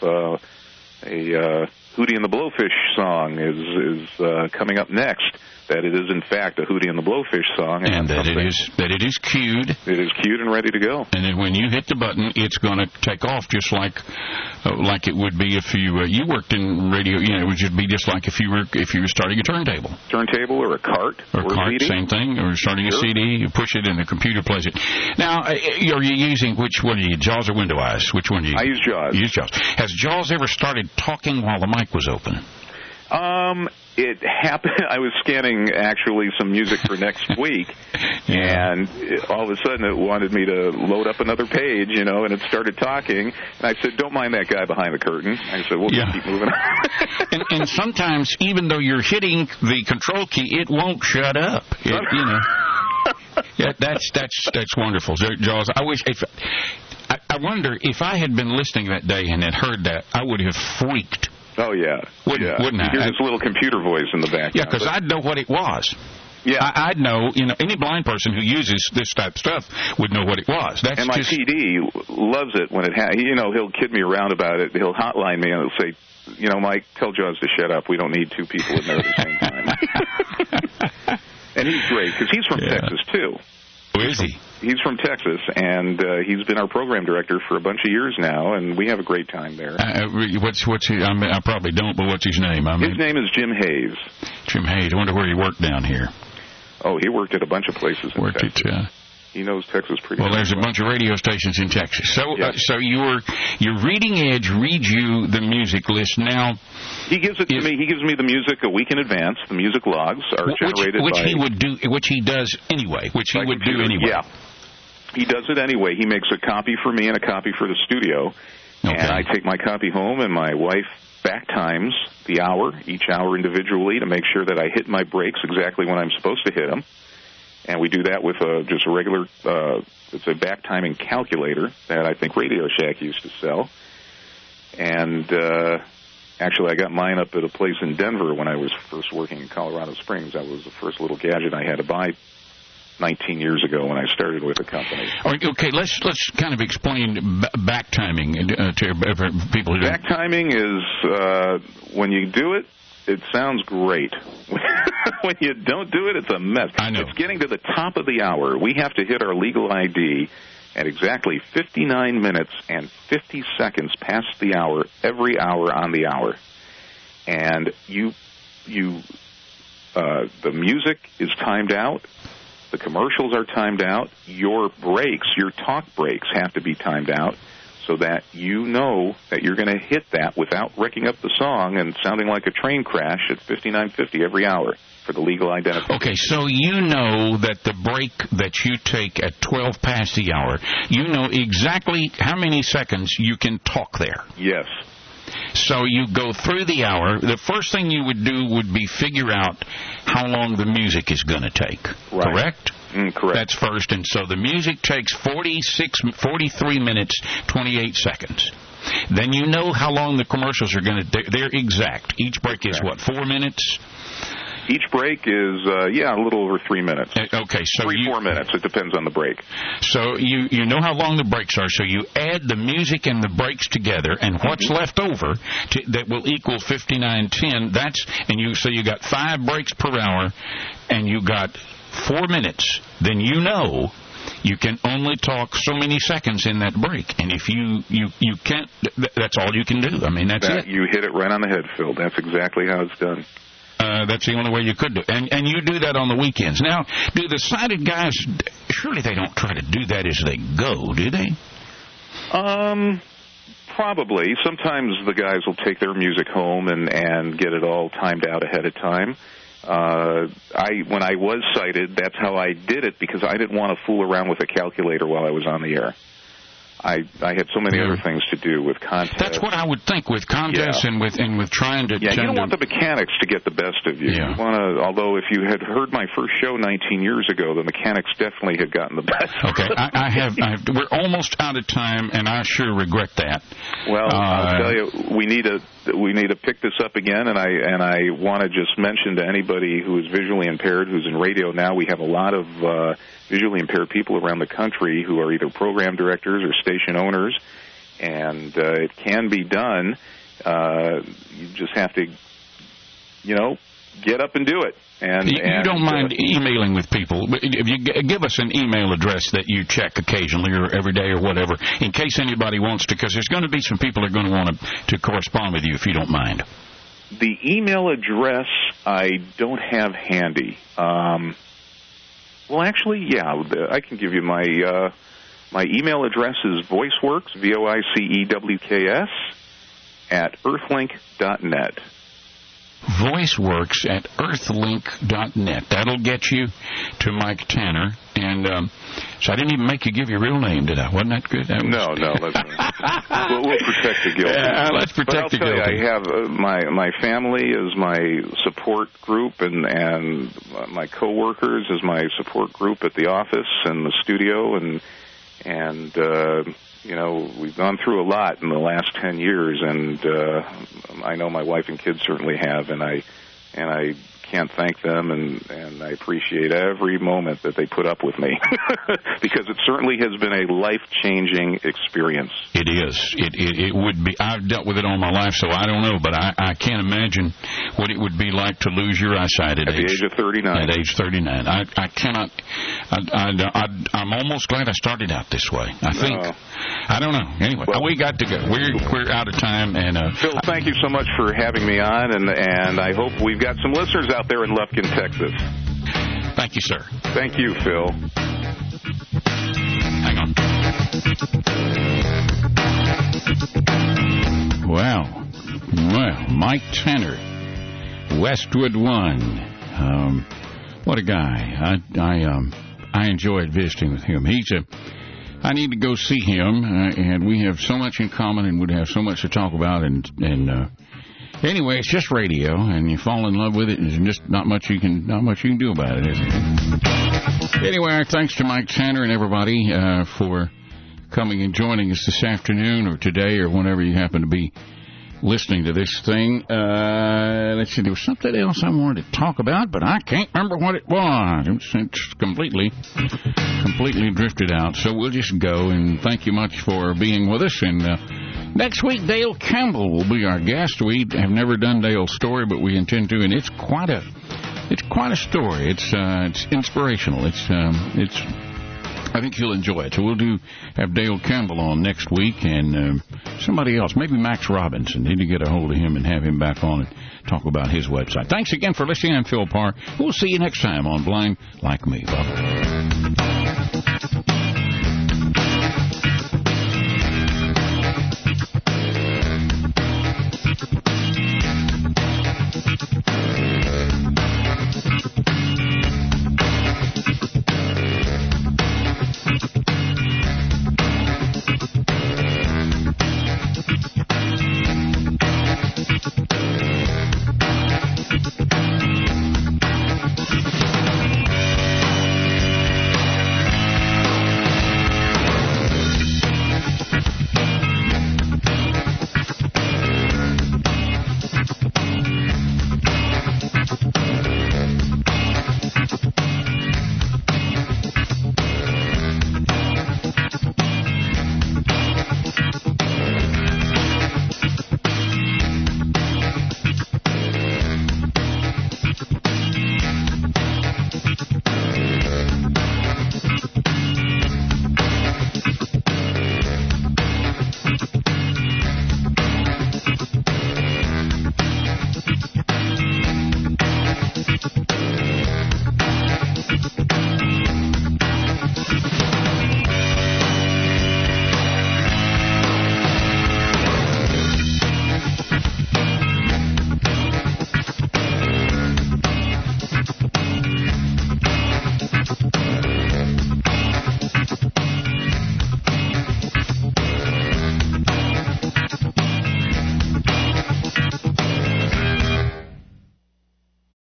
a Hootie and the Blowfish song is coming up next, that it is in fact a Hootie and the Blowfish song, and that it is cued. It is cued and ready to go. And then when you hit the button, it's going to take off just like it would be if you worked in radio. You know, it would just be just like if you were starting a turntable or a cart or a cart, CD. Same thing, or starting a CD. You push it and the computer plays it. Now, are you using which one? Are you JAWS or Window Eyes? Which one do you use? I use JAWS. You use JAWS. Has JAWS ever started talking while the mic was open? It happened. I was scanning actually some music for next week, and all of a sudden it wanted me to load up another page, you know, and it started talking. And I said, "Don't mind that guy behind the curtain." I said, "We'll just keep moving on." and sometimes, even though you're hitting the control key, it won't shut up. You know. Yeah, that's wonderful, JAWS. I wonder if I had been listening that day and had heard that, I would have freaked. Oh, yeah. Wouldn't I? You hear this little computer voice in the background. Yeah, because I'd know what it was. Yeah. I'd know, you know, any blind person who uses this type of stuff would know what it was. And my PD loves it when you know, he'll kid me around about it. He'll hotline me and he'll say, you know, Mike, tell JAWS to shut up. We don't need two people in there at the same time. And he's great, because he's from Texas, too. Who is he? He's from Texas, and he's been our program director for a bunch of years now, and we have a great time there. What's his, I probably don't, but what's his name? His name is Jim Hayes. Jim Hayes. I wonder where he worked down here. Oh, he worked at a bunch of places in Texas. He knows Texas pretty well. Well, there's a bunch of radio stations in Texas. So, so your Reading Edge reads you the music list. Now, he gives it to me. He gives me the music a week in advance. The music logs are generated which he does anyway. Yeah, he does it anyway. He makes a copy for me and a copy for the studio, and I take my copy home, and my wife back times each hour individually, to make sure that I hit my breaks exactly when I'm supposed to hit them. And we do that with just a regular, it's a back timing calculator that I think Radio Shack used to sell. And actually, I got mine up at a place in Denver when I was first working in Colorado Springs. That was the first little gadget I had to buy 19 years ago when I started with the company. Okay, let's kind of explain back timing to people who Back timing is when you do it, it sounds great. When you don't do it, it's a mess. I know. It's getting to the top of the hour. We have to hit our legal ID at exactly 59 minutes and 50 seconds past the hour, every hour on the hour. And the music is timed out. The commercials are timed out. Your breaks, your talk breaks, have to be timed out, so that you know that you're going to hit that without wrecking up the song and sounding like a train crash at 59:50 every hour for the legal identification. Okay, so you know that the break that you take at 12 past the hour, you know exactly how many seconds you can talk there. Yes. So you go through the hour. The first thing you would do would be figure out how long the music is going to take. Right. Correct? Correct. That's first. And so the music takes 43 minutes, 28 seconds. Then you know how long the commercials are going to... They're exact. Each break is, 4 minutes? Each break is, a little over 3 minutes. Okay, so 4 minutes. It depends on the break. So you know how long the breaks are, so you add the music and the breaks together, and what's left over that will equal 59:10. So you got 5 breaks per hour, and you got 4 minutes. Then you know you can only talk so many seconds in that break, and if you can't, that's all you can do. I mean, that's it. You hit it right on the head, Phil. That's exactly how it's done. That's the only way you could do it. And you do that on the weekends. Now, do the sighted guys, surely they don't try to do that as they go, do they? Probably. Sometimes the guys will take their music home and get it all timed out ahead of time. When I was sighted, that's how I did it, because I didn't want to fool around with a calculator while I was on the air. I had so many other things to do with contests. That's what I would think with contests and with trying to. Yeah, you don't want the mechanics to get the best of you. Yeah. You want to. Although if you had heard my first show 19 years ago, the mechanics definitely had gotten the best. Okay, I have. We're almost out of time, and I sure regret that. Well, I'll tell you, we need to pick this up again, and I want to just mention to anybody who is visually impaired, who's in radio now, we have a lot of visually impaired people around the country who are either program directors or station owners, and it can be done. You just have to, get up and do it. And you don't mind emailing with people. If you give us an email address that you check occasionally or every day or whatever, in case anybody wants to, because there's going to be some people that are going to want to correspond with you if you don't mind. The email address I don't have handy. Well, actually, yeah, I can give you my email address is voiceworks, VOICEWKS, @earthlink.net. voiceworks@earthlink.net. That'll get you to Mike Tanner. And so I didn't even make you give your real name, did I? Wasn't that good? No. We'll protect the guilty. Let's protect the guilty. I have my family as my support group, and my coworkers as my support group at the office and the studio, and we've gone through a lot in the last 10 years, and I know my wife and kids certainly have, and I can't thank them, and I appreciate every moment that they put up with me, because it certainly has been a life-changing experience. It is. It would be. I've dealt with it all my life, so I don't know, but I can't imagine what it would be like to lose your eyesight at the age of 39. At age 39. I cannot. I'm almost glad I started out this way. I think. I don't know. Anyway, we got to go. We're out of time. And Phil, thank you so much for having me on, and I hope we've got some listeners out there in Lufkin, Texas. Thank you, sir. Thank you, Phil. Hang on. Well, Mike Tanner, Westwood One. What a guy. I enjoyed visiting with him. I need to go see him, and we have so much in common and would have so much to talk about. And anyway, it's just radio, and you fall in love with it, and there's just not much you can do about it, is it? Anyway, our thanks to Mike Tanner and everybody for coming and joining us this afternoon or today or whenever you happen to be listening to this thing. Let's see, there was something else I wanted to talk about, but I can't remember what it was. It's completely drifted out. So we'll just go, and thank you much for being with us. And next week, Dale Campbell will be our guest. We have never done Dale's story, but we intend to, and it's quite a story. It's inspirational. I think you'll enjoy it. So we'll have Dale Campbell on next week, and somebody else, maybe Max Robinson. Need to get a hold of him and have him back on and talk about his website. Thanks again for listening. I'm Phil Parr. We'll see you next time on Blind Like Me. Bye-bye.